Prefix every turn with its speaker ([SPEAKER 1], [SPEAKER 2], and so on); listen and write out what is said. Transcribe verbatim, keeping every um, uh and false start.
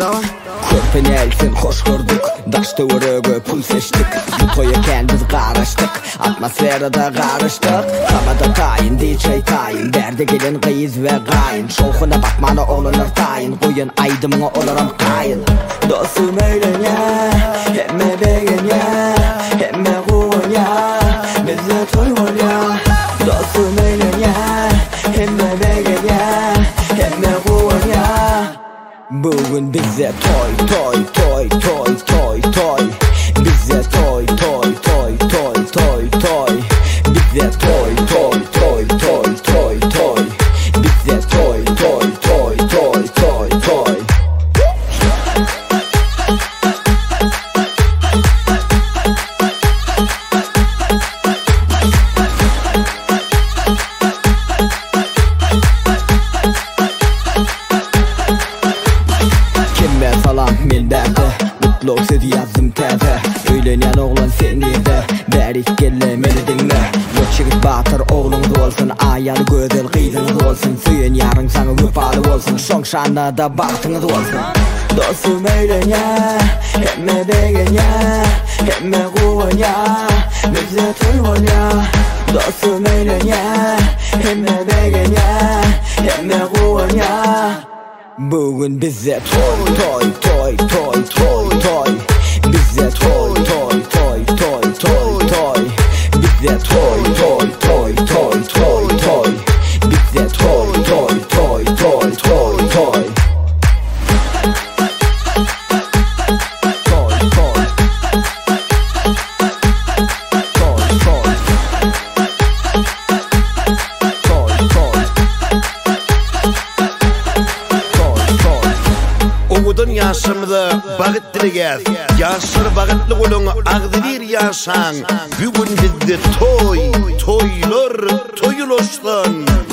[SPEAKER 1] Köpen elsin hoş gördük, daşta örögö pul seçtik. Bu toya kendiz qarıştık, atmosferada qarıştık. Havada tayin, D J tayin, derdi gelin qıyız ve qayın. Şoğuna bakmana olunur tayin, koyun aydımına olurum qayın. Dostum öylün ya, hemme begin ya, hemme kuğun ya, bize toy ol ya. Dostum öylün ya, hemme begin ya, hemme kuğun ya. Bugün bize toy toy toy toy toy toy. Bize toy toy toy toy toy toy. Bize toy toy toy toy toy toy. Bize toy toy toy toy toy toy. Mutluluk sözü yazdım teze. Öylenen oğlan senide, berik gelle meni dinle. Yokşigit batır oğlunuz olsun, ayalı gözel kıydınız olsun. Süyen yarın sana köpalı olsun, şong şanla da baktınız olsun. Dostum öylen ya, hemme begin ya, hemme kuğun ya, bize toy ol ya. Dostum öylen ya, hemme begin ya, hemme kuğun ya. Bugün bize toy toy toy toy toy toy. Bize toy toy toy toy toy toy. Bize toy toy toy toy toy toy. Bize toy toy toy toy toy toy. Toy toy. Toy toy. Toy toy.
[SPEAKER 2] Oğudun yaşımda bağıt diligez, yaşır bağıtlı olun ağzılir yaşan. Bugün bizde toy, toylar, toyuluştan.